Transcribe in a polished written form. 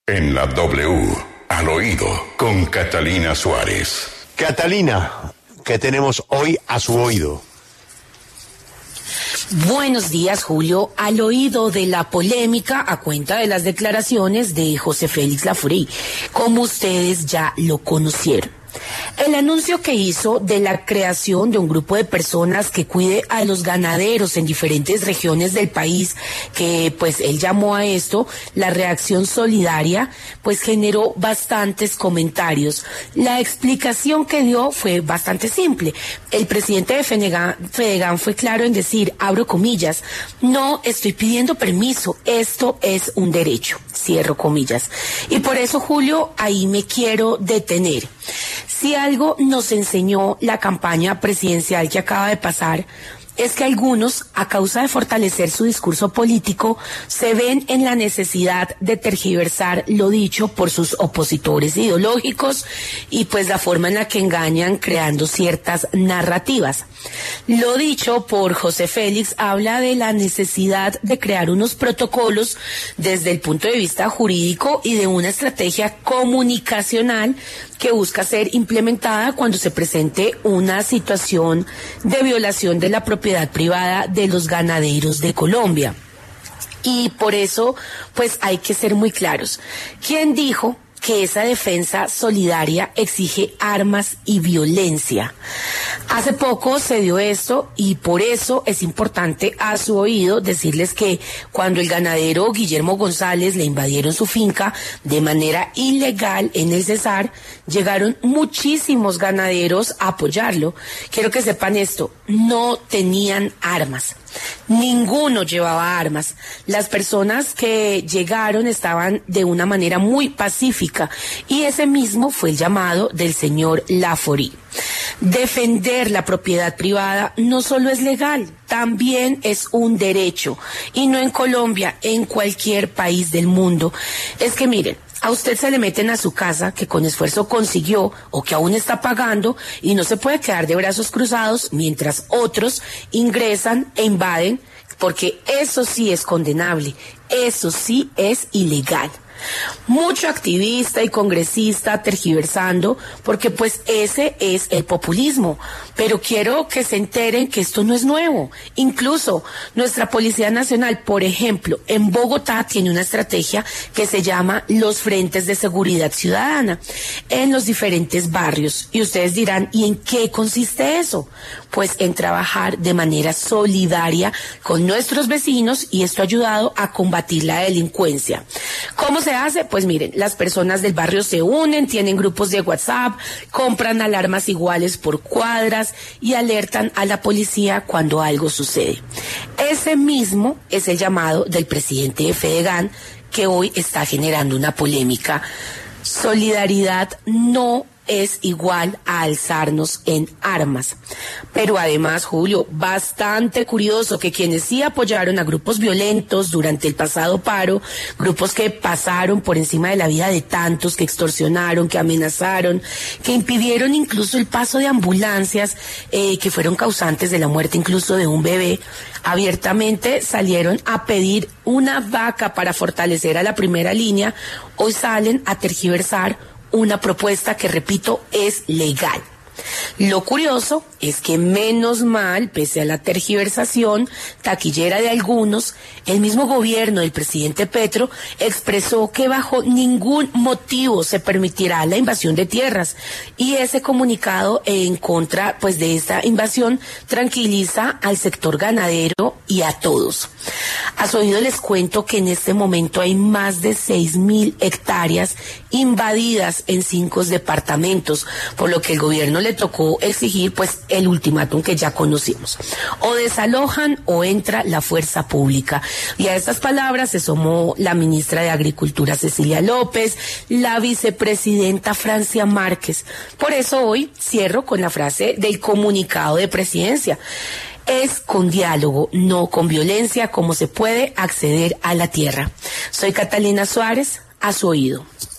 En la W, al oído, con Catalina Suárez. Catalina, ¿qué tenemos hoy a su oído? Buenos días, Julio. Al oído de la polémica a cuenta de las declaraciones de José Félix Laforet, como ustedes ya lo conocieron. El anuncio que hizo de la creación de un grupo de personas que cuide a los ganaderos en diferentes regiones del país, que pues él llamó a esto la reacción solidaria, pues generó bastantes comentarios. La explicación que dio fue bastante simple. El presidente de Fedegan fue claro en decir, abro comillas, no estoy pidiendo permiso, esto es un derecho, cierro comillas. Y por eso, Julio, ahí me quiero detener. Si algo nos enseñó la campaña presidencial que acaba de pasar, es que algunos, a causa de fortalecer su discurso político, se ven en la necesidad de tergiversar lo dicho por sus opositores ideológicos y pues la forma en la que engañan creando ciertas narrativas. Lo dicho por José Félix habla de la necesidad de crear unos protocolos desde el punto de vista jurídico y de una estrategia comunicacional que busca ser implementada cuando se presente una situación de violación de la propiedad privada de los ganaderos de Colombia. Y por eso, pues hay que ser muy claros. ¿Quién dijo que esa defensa solidaria exige armas y violencia? Hace poco se dio esto y por eso es importante a su oído decirles que cuando el ganadero Guillermo González le invadieron su finca de manera ilegal en el Cesar, llegaron muchísimos ganaderos a apoyarlo. Quiero que sepan esto, no tenían armas. Ninguno llevaba armas. Las personas que llegaron estaban de una manera muy pacífica y ese mismo fue el llamado del señor Laforet. Defender la propiedad privada no solo es legal, también es un derecho, y no en Colombia, en cualquier país del mundo. Es que miren, a usted se le meten a su casa que con esfuerzo consiguió o que aún está pagando y no se puede quedar de brazos cruzados mientras otros ingresan e invaden, porque eso sí es condenable, eso sí es ilegal. Mucho activista y congresista tergiversando, porque pues ese es el populismo. Pero quiero que se enteren que esto no es nuevo. Incluso nuestra Policía Nacional, por ejemplo, en Bogotá tiene una estrategia que se llama los frentes de seguridad ciudadana en los diferentes barrios. Y ustedes dirán, ¿y en qué consiste eso? Pues en trabajar de manera solidaria con nuestros vecinos, y esto ha ayudado a combatir la delincuencia. ¿Cómo se hace? Pues miren, las personas del barrio se unen, tienen grupos de WhatsApp, compran alarmas iguales por cuadras y alertan a la policía cuando algo sucede. Ese mismo es el llamado del presidente de Fedegan, que hoy está generando una polémica. Solidaridad no es igual a alzarnos en armas. Pero además, Julio, bastante curioso que quienes sí apoyaron a grupos violentos durante el pasado paro, grupos que pasaron por encima de la vida de tantos, que extorsionaron, que amenazaron, que impidieron incluso el paso de ambulancias, que fueron causantes de la muerte incluso de un bebé, abiertamente salieron a pedir una vaca para fortalecer a la primera línea, hoy salen a tergiversar una propuesta que, repito, es legal. Lo curioso es que menos mal, pese a la tergiversación taquillera de algunos, el mismo gobierno del presidente Petro expresó que bajo ningún motivo se permitirá la invasión de tierras, y ese comunicado en contra pues de esta invasión tranquiliza al sector ganadero y a todos. A su oído les cuento que en este momento hay más de 6.000 hectáreas invadidas en 5 departamentos, por lo que el gobierno le tocó exigir pues el ultimátum que ya conocimos. O desalojan o entra la fuerza pública. Y a estas palabras se sumó la ministra de Agricultura Cecilia López, la vicepresidenta Francia Márquez. Por eso hoy cierro con la frase del comunicado de presidencia. Es con diálogo, no con violencia, como se puede acceder a la tierra. Soy Catalina Suárez, a su oído.